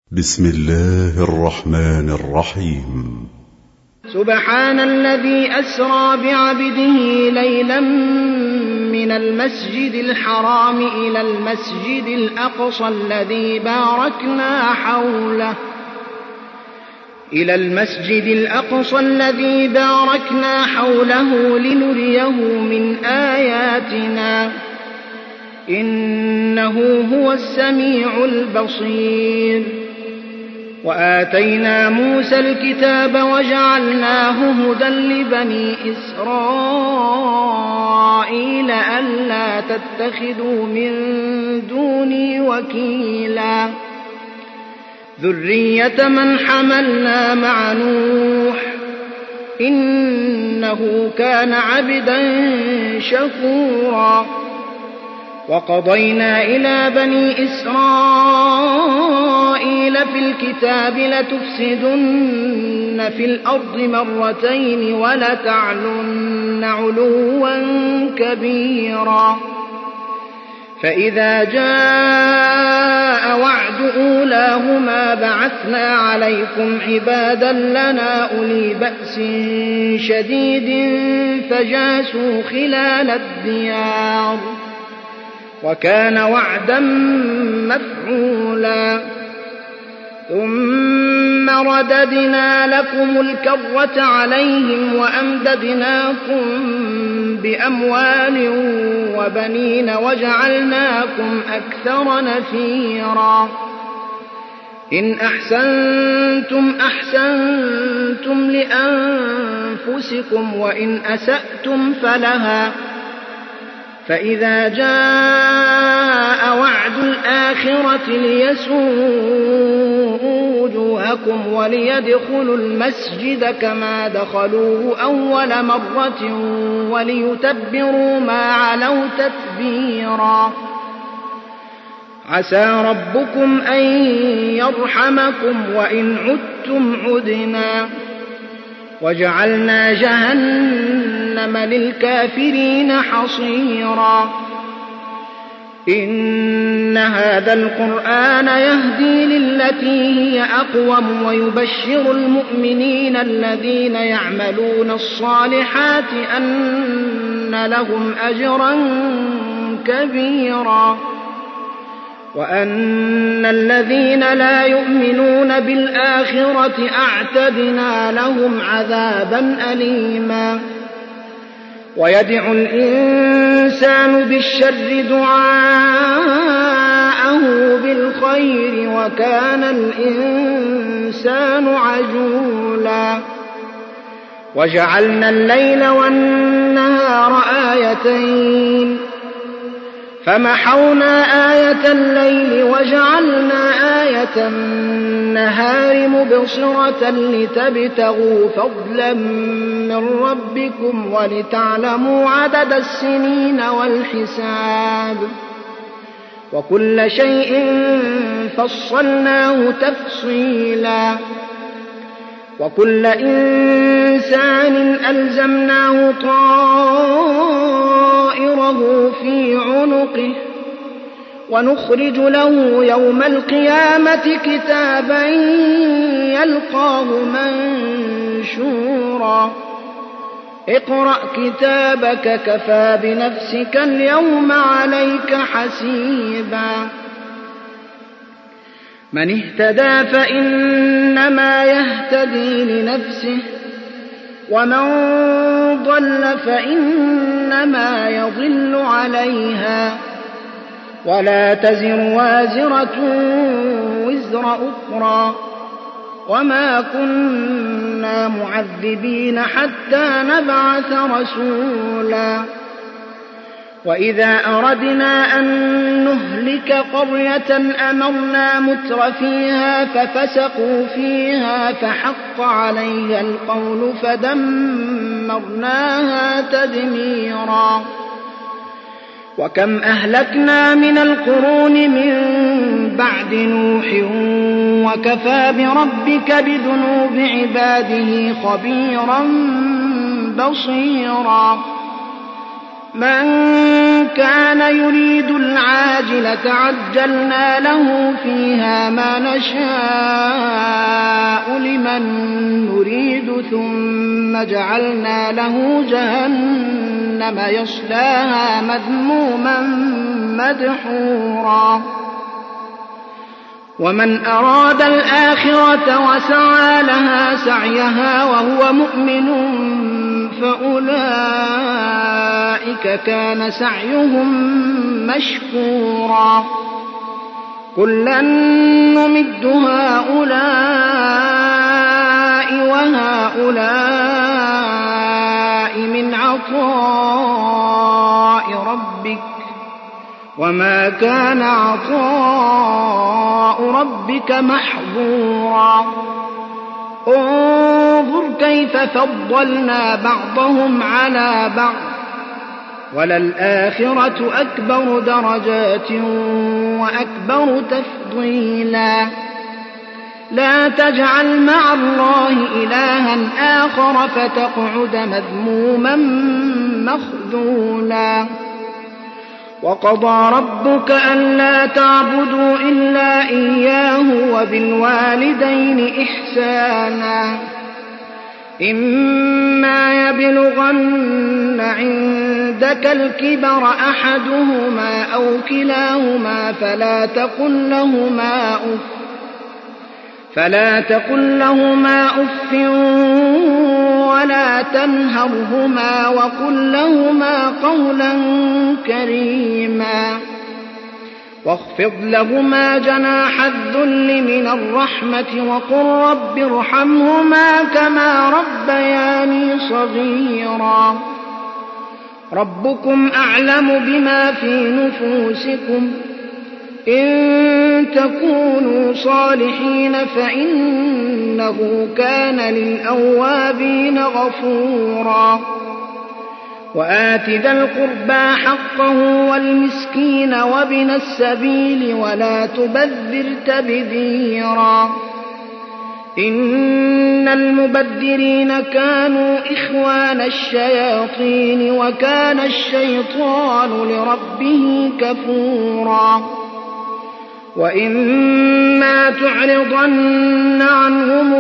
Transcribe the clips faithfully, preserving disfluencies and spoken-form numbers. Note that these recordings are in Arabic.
بسم الله الرحمن الرحيم. سبحان الذي أسرى بعبده ليلا من المسجد الحرام إلى المسجد الأقصى الذي باركنا حوله إلى المسجد الأقصى الذي باركنا حوله لنريه من آياتنا إنه هو السميع البصير. وآتينا موسى الكتاب وجعلناه هدى لبني إسرائيل ألا تتخذوا من دوني وكيلا ذرية من حملنا مع نوح إنه كان عبدا شكورا. وقضينا إلى بني إسرائيل في الكتاب لتفسدن في الأرض مرتين ولتعلن علوا كبيرا. فإذا جاء وعد أولاهما بعثنا عليكم عبادا لنا أولي بأس شديد فجاسوا خلال الديار وكان وعدا مفعولا. ثم رددنا لكم الكرة عليهم وأمددناكم بأموال وبنين وجعلناكم أكثر نفيرا. إن أحسنتم أحسنتم لأنفسكم وإن أسأتم فلها. فإذا جاء وعد الآخرة ليسوءوا وجوهكم وليدخلوا المسجد كما دخلوه أول مرة وليتبروا ما علوا تتبيرا. عسى ربكم أن يرحمكم وإن عدتم عدنا وجعلنا جهنم للكافرين حصيرا. إن هذا القرآن يهدي للتي هي أقوم ويبشر المؤمنين الذين يعملون الصالحات أن لهم أجرا كبيرا وأن الذين لا يؤمنون بالآخرة أعتدنا لهم عذابا أليما. ويدعو الإنسان بالشر دعاءه بالخير وكان الإنسان عجولا. وجعلنا الليل والنهار آيتين فمحونا آية الليل وجعلنا آية النهار مبصرة لتبتغوا فضلا من ربكم ولتعلموا عدد السنين والحساب وكل شيء فصلناه تفصيلا. وكل إنسان ألزمناه طائره في عنقه ونخرج له يوم القيامة كتابا يلقاه منشورا. اقرأ كتابك كفى بنفسك اليوم عليك حسيبا. من اهتدى فإنما يهتدي لنفسه ومن ضل فإنما يضل عليها ولا تزر وازرة وزر أخرى وما كنا معذبين حتى نبعث رسولا. وإذا أردنا أن نهلك قرية أمرنا متر فيها ففسقوا فيها فحق عليها القول فدمرناها تدميرا. وكم أهلكنا من القرون من بعد نوح وكفى بربك بذنوب عباده خبيرا بصيرا. من كان يريد العاجلة عجلنا له فيها ما نشاء لمن نريد ثم جعلنا له جهنم يصلاها مذموما مدحورا ومن أراد الآخرة وسعى لها سعيها وهو مؤمن فأولئك كان سعيهم مشكورا كلا نمد هؤلاء وهؤلاء من عطاء ربك وما كان عطاء ربك محظورا انظر كيف فضلنا بعضهم على بعض وللآخرة أكبر درجات وأكبر تفضيلا لا تجعل مع الله إلها آخر فتقعد مذموما مخذولا وقضى ربك ألا تعبدوا إلا إياه وبالوالدين إحسانا إما يبلغن عندك الكبر أحدهما أو كلاهما فلا تقل لهما أف فلا تقل لهما أف ولا تنهرهما وقل لهما قولا كريما واخفض لهما جناح الذل من الرحمة وقل رب ارحمهما كما ربياني صغيرا ربكم أعلم بما في نفوسكم إن تكونوا صالحين فإنه كان للأوابين غفورا وآت ذا القربى حقه والمسكين وابن السبيل ولا تبذر تبذيرا إن المبذرين كانوا إخوان الشياطين وكان الشيطان لربه كفورا وإما تعرضن عنهم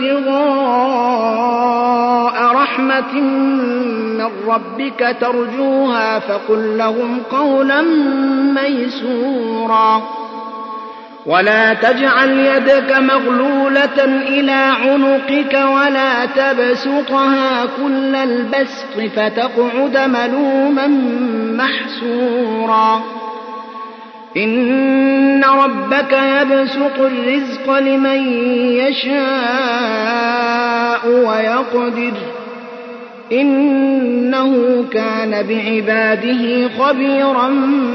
ابتغاء رحمة من ربك ترجوها فقل لهم قولا ميسورا ولا تجعل يدك مغلولة إلى عنقك ولا تبسطها كل البسط فتقعد ملوما محسورا إن ربك يبسط الرزق لمن يشاء ويقدر إنه كان بعباده خبيرا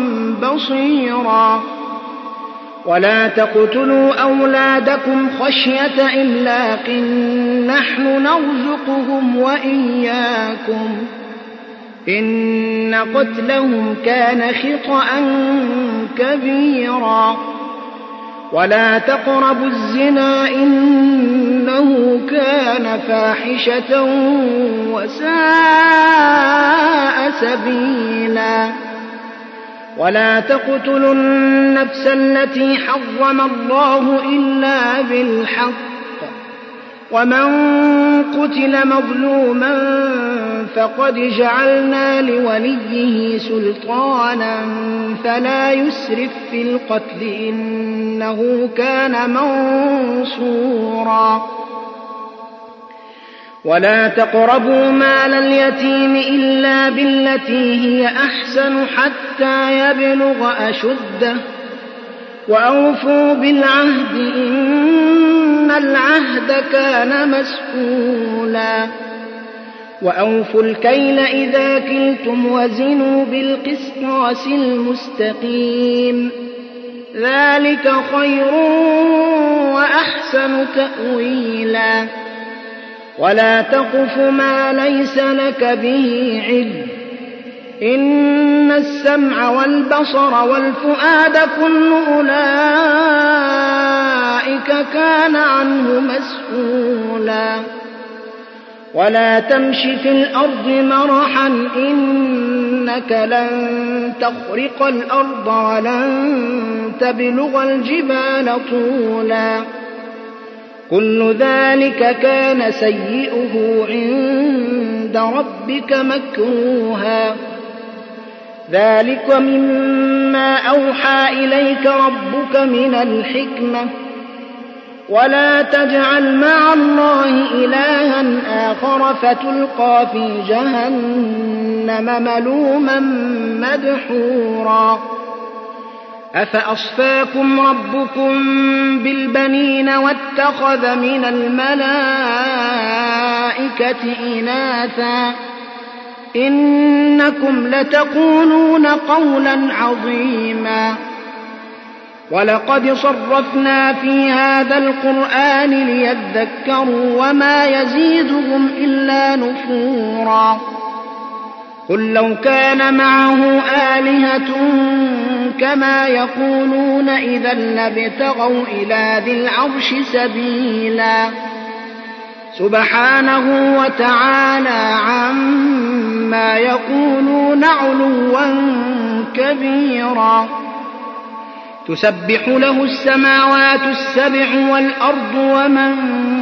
بصيرا ولا تقتلوا أولادكم خشية إملاق نحن نرزقهم وإياكم إن قتلهم كان خطأ كبيرا ولا تقربوا الزنا إنه كان فاحشة وساء سبيلا ولا تقتلوا النفس التي حرم الله إلا بالحق ومن قتل مظلوما فقد جعلنا لوليه سلطانا فلا يسرف في القتل إنه كان منصورا ولا تقربوا مال اليتيم إلا بالتي هي أحسن حتى يبلغ أشده وأوفوا بالعهد إن العهد كان مسؤولا وأوفوا الكيل إذا كلتم وزنوا بالقسطاس المستقيم ذلك خير وأحسن تأويلا ولا تقف ما ليس لك به علم إن السمع والبصر والفؤاد كل أولئك كان عنه مسؤولا ولا تمش في الأرض مرحا إنك لن تخرق الأرض ولن تبلغ الجبال طولا كل ذلك كان سيئه عند ربك مكروها ذلك مما أوحى إليك ربك من الحكمة ولا تجعل مع الله إلها آخر فتلقى في جهنم ملوما مدحورا أفأصفاكم ربكم بالبنين واتخذ من الملائكة إناثا إنكم لتقولون قولا عظيما ولقد صرفنا في هذا القرآن ليذكروا وما يزيدهم إلا نفورا قل لو كان معه آلهة كما يقولون إذا لابتغوا إلى ذي العرش سبيلا سبحانه وتعالى عما يقولون علوا كبيرا تسبح له السماوات السبع والأرض ومن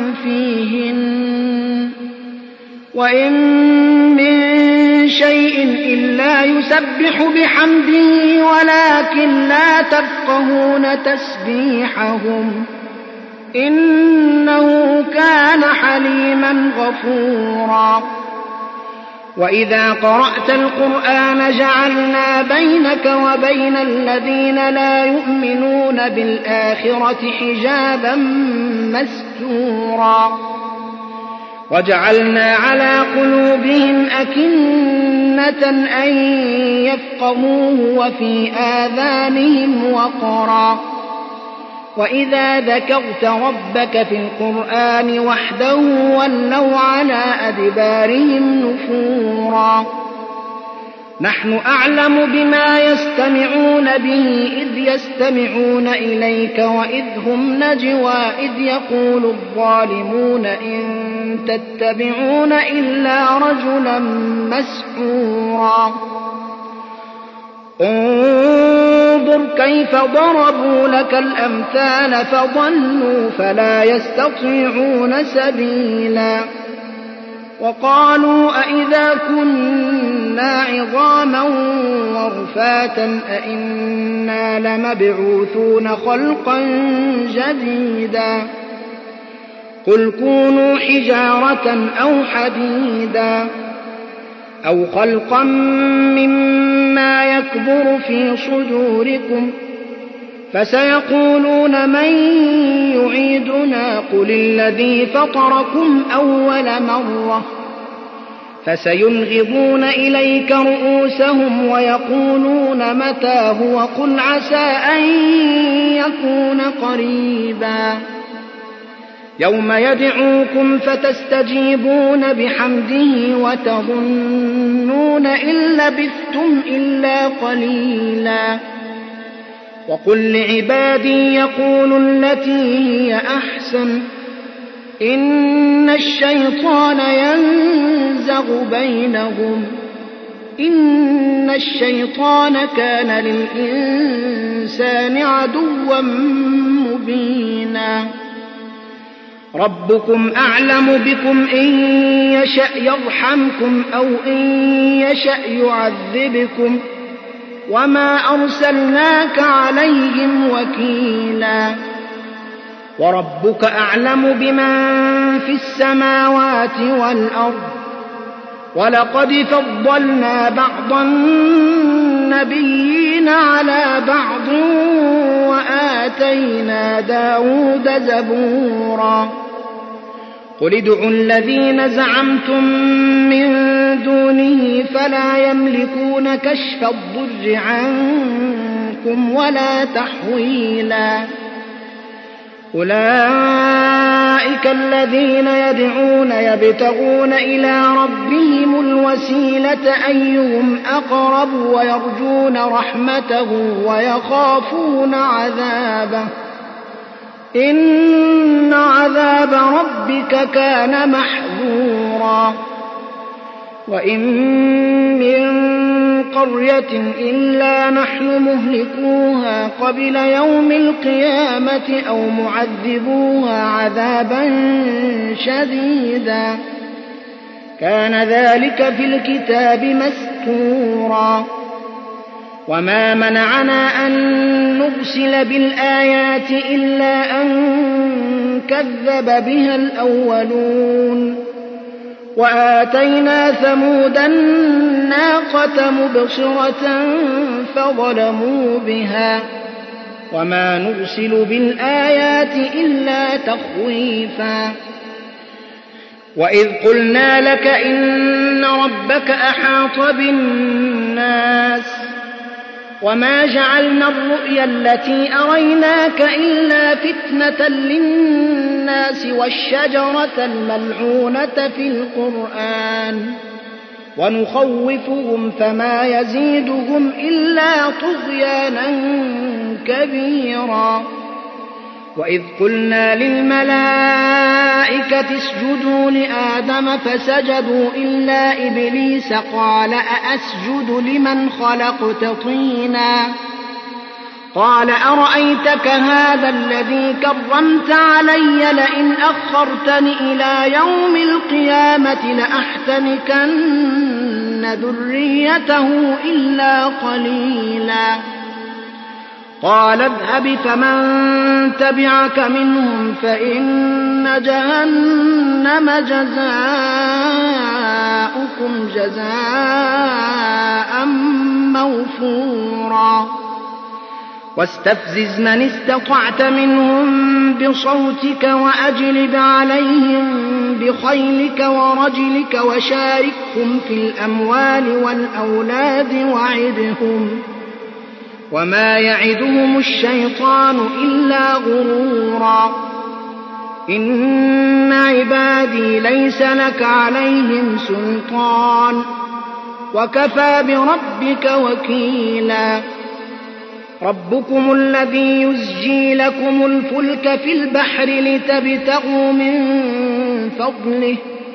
فيهن وإن من شيء إلا يسبح بحمده ولكن لا تفقهون تسبيحهم إنه كان حليما غفورا وإذا قرأت القرآن جعلنا بينك وبين الذين لا يؤمنون بالآخرة حجابا مستورا وجعلنا على قلوبهم أكنة أن يفقهوه وفي آذانهم وقرا وإذا ذكرت ربك في القرآن وحده ولوا على أدبارهم نفورا نحن أعلم بما يستمعون به إذ يستمعون إليك وإذ هم نجوى إذ يقول الظالمون إن تتبعون إلا رجلا مسحورا انظر كيف ضربوا لك الأمثال فضلوا فلا يستطيعون سبيلا وقالوا أئذا كنا عظاما ورفاتا أئنا لمبعوثون خلقا جديدا قل كونوا حجارة أو حديدا أو خلقا مما يكبر في صدوركم فسيقولون من يعيدنا قل الذي فطركم أول مرة فسينغضون إليك رؤوسهم ويقولون متى هو قل عسى أن يكون قريبا يوم يدعوكم فتستجيبون بحمده وتظنون إن لبثتم إلا قليلا وقل لعبادي يقولوا التي هي أحسن إن الشيطان ينزغ بينهم إن الشيطان كان للإنسان عدوا مبينا ربكم أعلم بكم إن يشأ يرحمكم أو إن يشأ يعذبكم وما أرسلناك عليهم وكيلا وربك أعلم بمن في السماوات والأرض ولقد فضلنا بعض النبيين على بعض وآتينا داود زبورا قل ادعوا الذين زعمتم من دونه فلا يملكون كشف الضر عنكم ولا تحويلا أولئك الذين يدعون يبتغون إلى ربهم الوسيلة أيهم أقرب ويرجون رحمته ويخافون عذابه إن عذاب عذاب ربك كان محذورا وإن من قرية إلا نحن مهلكوها قبل يوم القيامة أو معذبوها عذابا شديدا كان ذلك في الكتاب مستورا وما منعنا أن نرسل بالآيات إلا أن كذب بها الأولون وآتينا ثمود الناقة مبصرة فظلموا بها وما نرسل بالآيات إلا تخويفا وإذ قلنا لك إن ربك أحاط بالناس وما جعلنا الرؤيا التي أريناك إلا فتنة للناس والشجرة الملعونة في القرآن ونخوفهم فما يزيدهم إلا طغيانا كبيرا وإذ قلنا للملائكة اسجدوا لآدم فسجدوا إلا إبليس قال أأسجد لمن خلقت طينا قال أرأيتك هذا الذي كرمت علي لئن أخرتني إلى يوم القيامة لأحتنكن ذريته إلا قليلا قال اذهب فمن تبعك منهم فإن جهنم جزاؤكم جزاء موفورا واستفزز من استطعت منهم بصوتك وأجلب عليهم بخيلك ورجلك وشاركهم في الأموال والأولاد وعدهم وما يعدهم الشيطان إلا غرورا إن عبادي ليس لك عليهم سلطان وكفى بربك وكيلا ربكم الذي يزجي لكم الفلك في البحر لتبتغوا من فضله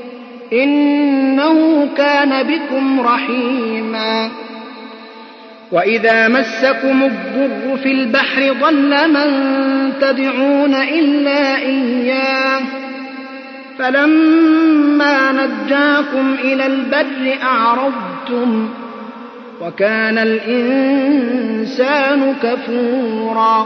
إنه كان بكم رحيما وإذا مسكم الضر في البحر ضل من تدعون إلا إياه فلما نجاكم إلى البر أعرضتم وكان الإنسان كفورا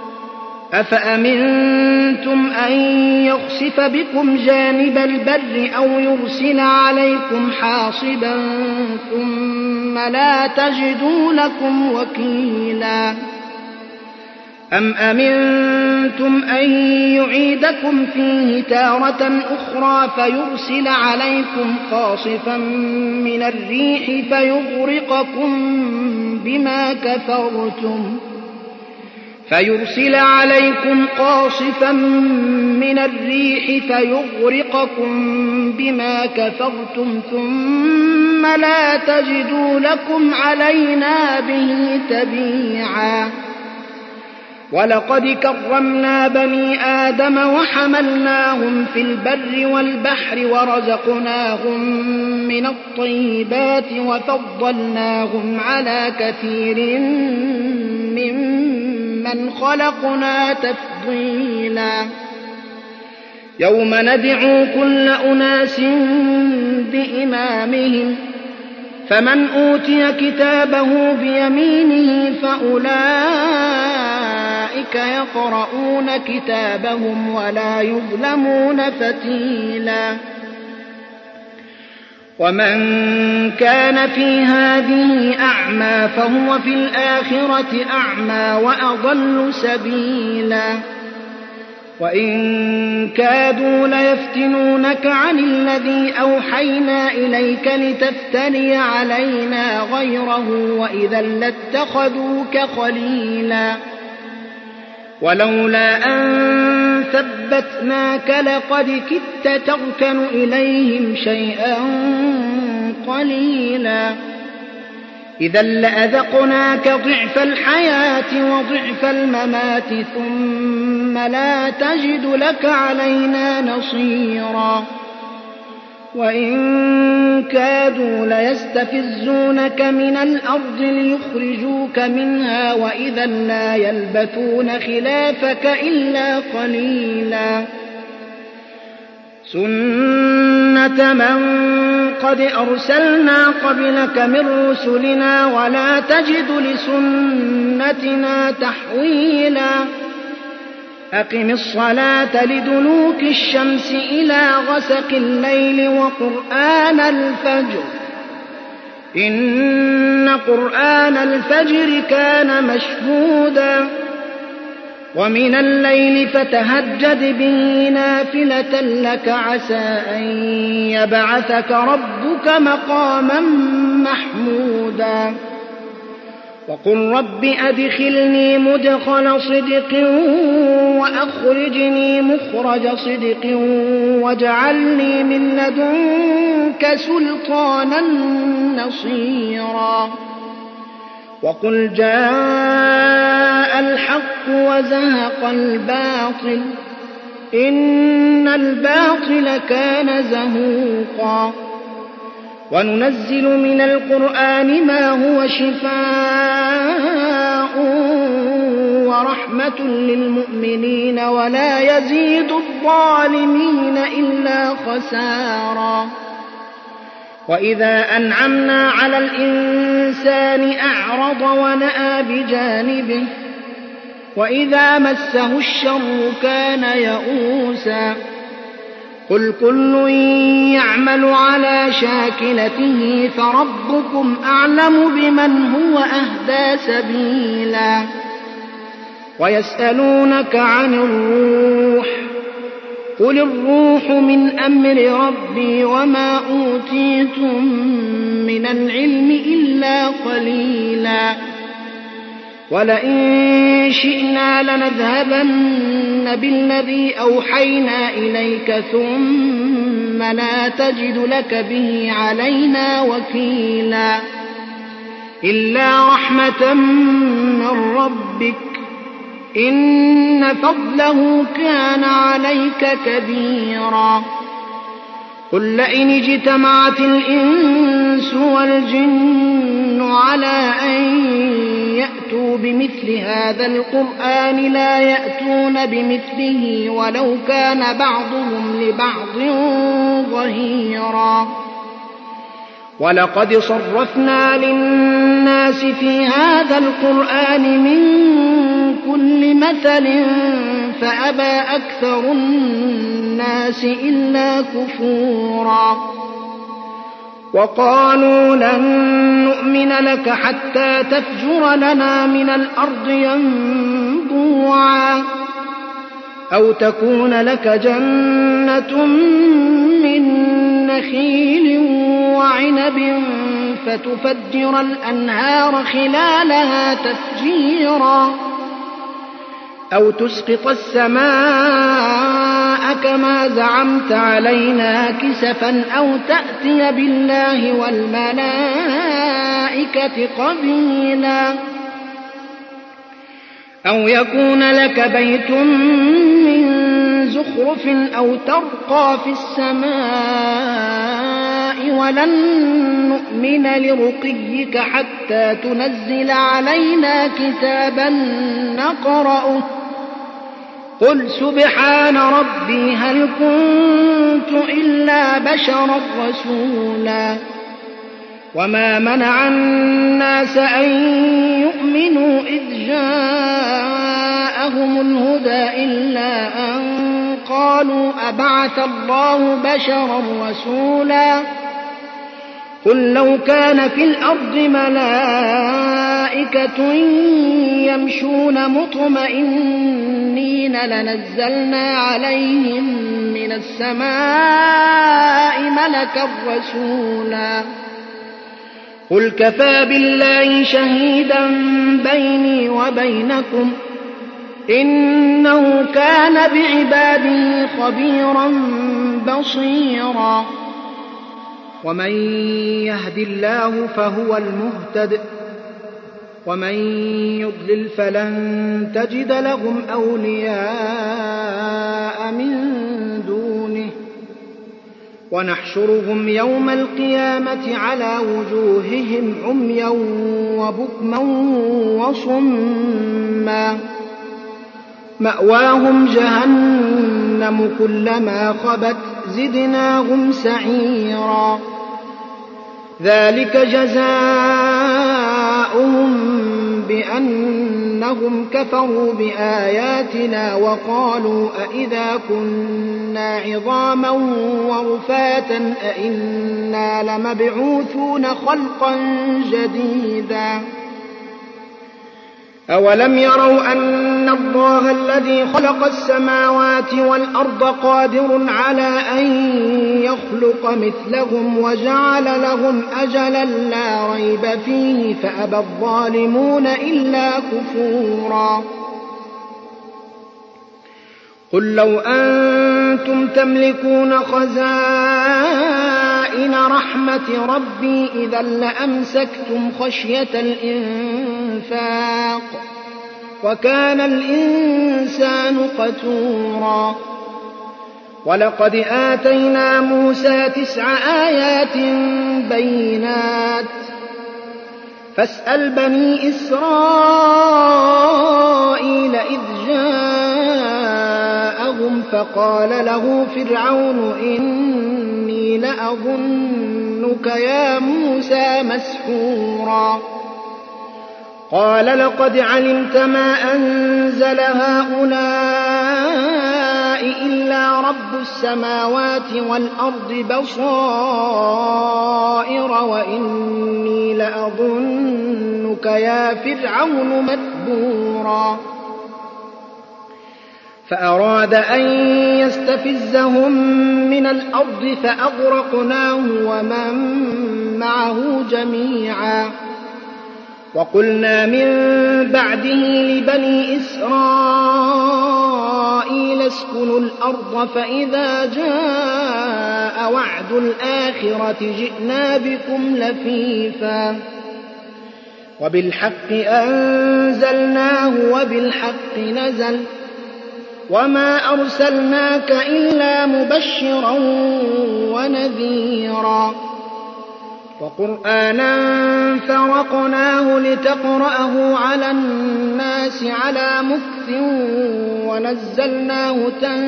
أفأمنتم أن يخسف بكم جانب البر أو يرسل عليكم حاصبا ثم لا تجدوا لكم وكيلا أم أمنتم أن يعيدكم فيه تارة أخرى فيرسل عليكم قاصفا من الريح فيغرقكم بما كفرتم فيرسل عليكم قاصفا من الريح فيغرقكم بما كفرتم ثم لا تجدوا لكم علينا به تبيعا ولقد كرمنا بني آدم وحملناهم في البر والبحر ورزقناهم من الطيبات وفضلناهم على كثير ممن خلقنا تفضيلا يوم ندعو كل أناس بإمامهم فمن أوتي كتابه بيمينه فأولئك يقرؤون كتابهم ولا يظلمون فتيلا ومن كان في هذه أعمى فهو في الآخرة أعمى وأضل سبيلا وإن كادوا ليفتنونك عن الذي أوحينا إليك لتفتري علينا غيره وإذا لاتخذوك خليلا ولولا أن ثبتناك لقد كدت تركن إليهم شيئا قليلا إذا لأذقناك ضعف الحياة وضعف الممات ثم لا تجد لك علينا نصيرا وإن كادوا ليستفزونك من الأرض ليخرجوك منها وإذا لا يلبثون خلافك إلا قليلا سنة من قد أرسلنا قبلك من رسلنا ولا تجد لسنتنا تحويلا أقم الصلاة لدلوك الشمس إلى غسق الليل وقرآن الفجر إن قرآن الفجر كان مشهودا ومن الليل فتهجد به نافلة لك عسى أن يبعثك ربك مقاما محمودا وقل رب أدخلني مدخل صدق وأخرجني مخرج صدق واجعلني من لدنك سلطانا نصيرا وقل جاء الحق وزهق الباطل إن الباطل كان زهوقا وننزل من القرآن ما هو شفاء ورحمة للمؤمنين ولا يزيد الظالمين إلا خسارا وإذا أنعمنا على الإنسان أعرض ونأى بجانبه وإذا مسه الشر كان يئوسا قل كل يعمل على شاكلته فربكم أعلم بمن هو أهدى سبيلا ويسألونك عن الروح قل الروح من أمر ربي وما أوتيتم من العلم إلا قليلا ولئن شئنا لنذهبن بالذي أوحينا إليك ثم لا تجد لك به علينا وكيلا إلا رحمة من ربك إن فضله كان عليك كبيرا قل لئن اجتمعت الإنس والجن على أن يأتوا بمثل هذا القرآن لا يأتون بمثله ولو كان بعضهم لبعض ظهيرا ولقد صرفنا للناس في هذا القرآن من كل مثل فأبى أكثر الناس إلا كفورا وقالوا لن نؤمن لك حتى تفجر لنا من الأرض ينبوعا أو تكون لك جنة من نخيل وعنب فتفجر الأنهار خلالها تفجيرا أو تسقط السماء كما زعمت علينا كسفا أو تأتي بالله والملائكة قبيلا أو يكون لك بيت من زخرف أو ترقى في السماء ولن نؤمن لرقيك حتى تنزل علينا كتابا نقرأه قل سبحان ربي هل كنت إلا بشرا رسولا وما منع الناس أن يؤمنوا إذ جاءهم الهدى إلا أن قالوا أبعث الله بشرا رسولا قل لو كان في الأرض ملائكة يمشون مطمئنين لنزلنا عليهم من السماء ملكا رسولا قل كفى بالله شهيدا بيني وبينكم إنه كان بعباده خبيرا بصيرا ومن يهد الله فهو المهتد ومن يضلل فلن تجد لهم أولياء من دونه ونحشرهم يوم القيامة على وجوههم عميا وبكما وصما مأواهم جهنم كلما خبت زدناهم سعيرا ذلك جزاؤهم بأنهم كفروا بآياتنا وقالوا أئذا كنا عظاما ورفاتا أئنا لمبعوثون خلقا جديدا أولم يروا أن الله الذي خلق السماوات والأرض قادر على أن يخلق مثلهم وجعل لهم أجلا لا ريب فيه فأبى الظالمون إلا كفورا قل لو أنتم تملكون خزائن رحمة ربي إذا لأمسكتم خشية الإنفاق وكان الإنسان قتورا ولقد آتينا موسى تسع آيات بينات فاسأل بني إسرائيل إذ جاءهم فقال له فرعون إني لأظنك يا موسى مسحورا قال لقد علمت ما أنزل هؤلاء إلا رب السماوات والأرض بصائر وإني لأظنك يا فرعون مدبورا فأراد أن يستفزهم من الأرض فأغرقناه ومن معه جميعا وقلنا من بعده لبني إسرائيل اسكنوا الأرض فإذا جاء وعد الآخرة جئنا بكم لفيفا وبالحق أنزلناه وبالحق نزل وما أرسلناك إلا مبشرا ونذيرا وقرآنا فرقناه لتقرأه على الناس على مكث ونزلناه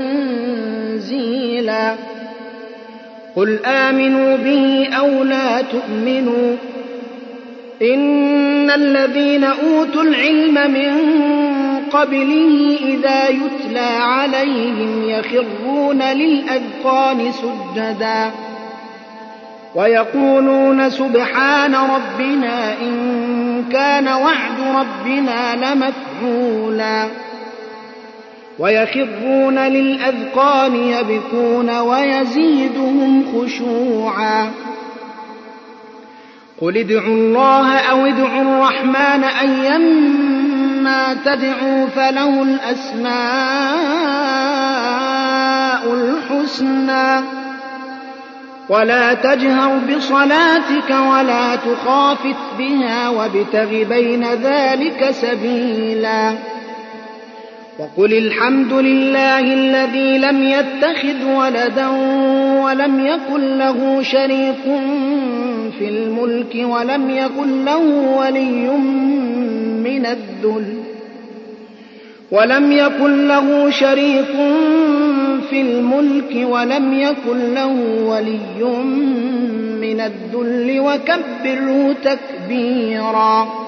تنزيلا قل آمنوا به أو لا تؤمنوا إن الذين أوتوا العلم من قبله إذا يتلى عليهم يخرون للأذقان سجدا ويقولون سبحان ربنا إن كان وعد ربنا لمفعولا ويخرون للأذقان يبكون ويزيدهم خشوعا قل ادعوا الله أو ادعوا الرحمن أيما تدعوا فله الأسماء الحسنى ولا تجهر بصلاتك ولا تخافت بها وابتغ بين ذلك سبيلا وقل الحمد لله الذي لم يتخذ ولدا ولم يكن له شريك في الملك ولم يكن له ولي من الذل ولم يكن له شريك في الملك ولم يكن له ولي من الذل وكبره تكبيرا